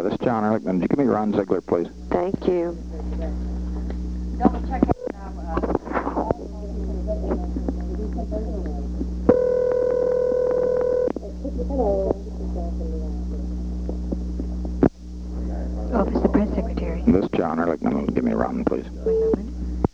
this is John Ehrlichman. Would you give me Ron Ziegler, please? Thank you. Double check it. Office of Press Secretary. This is John Ehrlichman. Give me Ron, please. 1 moment.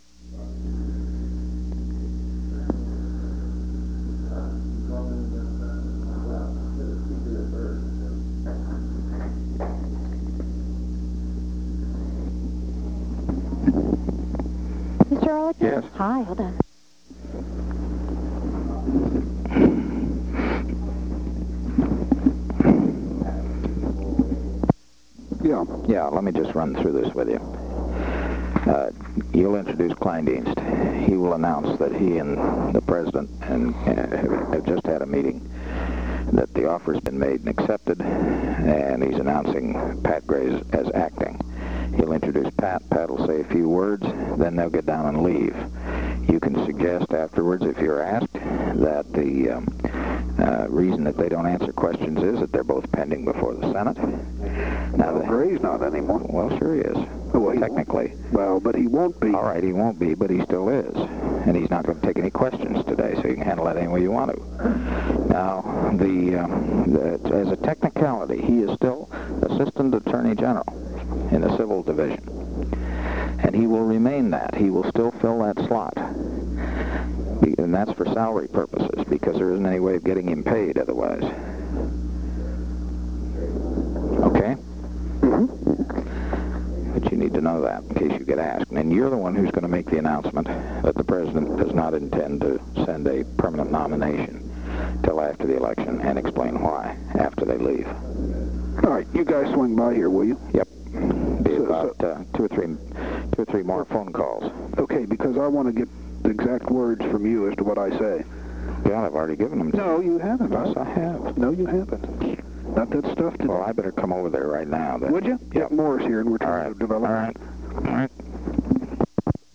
Mr. Ehrlichman? Yes. Hi, hold on. Yeah, let me just run through this with you. You'll introduce Kleindienst. He will announce that he and the president have just had a meeting, that the offer's been made and accepted, and he's announcing Pat Gray as acting. He'll introduce Pat. Pat will say a few words, then they'll get down and leave. You can suggest afterwards, if you're asked, that the reason that they don't answer questions is that they're both pending before the Senate. Now, Gray's not anymore. Well, sure he is. Well, technically. Well, but he won't be. All right, he won't be, but he still is. And he's not going to take any questions today, so you can handle that any way you want to. Now, as a technicality, he is still Assistant Attorney General in the Civil Division. And he will remain that. He will still fill that slot. And that's for salary purposes, because there isn't any way of getting him paid otherwise. Okay? But you need to know that in case you get asked. And you're the one who's going to make the announcement that the president does not intend to send a permanent nomination till after the election, and explain why after they leave. All right, you guys swing by here, will you? Yep. Be about two or three more phone calls. Okay, because I want to get the exact words from you as to what I say. Yeah, I've already given them to you. No, you haven't. Yes, I have. No, you haven't. Not that stuff today. Well, I better come over there right now then. Would you? Yep. Morris here, and we're trying to develop. All right.